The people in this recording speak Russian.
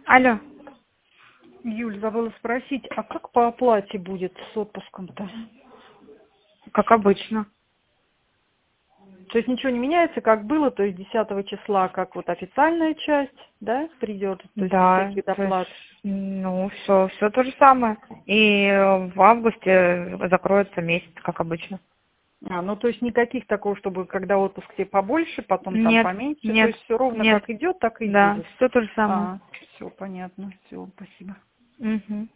Алло. Юль, забыла спросить, а как по оплате будет с отпуском-то? Как обычно. То есть ничего не меняется, как было, то есть 10 числа, как вот официальная часть, да, придет, то есть без Да, всяких то доплат. есть, ну, все то же самое. И в августе закроется месяц, как обычно. Ну то есть никаких такого, чтобы когда отпуск тебе побольше, потом там Нет, поменьше, то нет, есть все ровно нет. как идет, так и Да, будет. все то же самое. Все понятно, все, спасибо. Угу.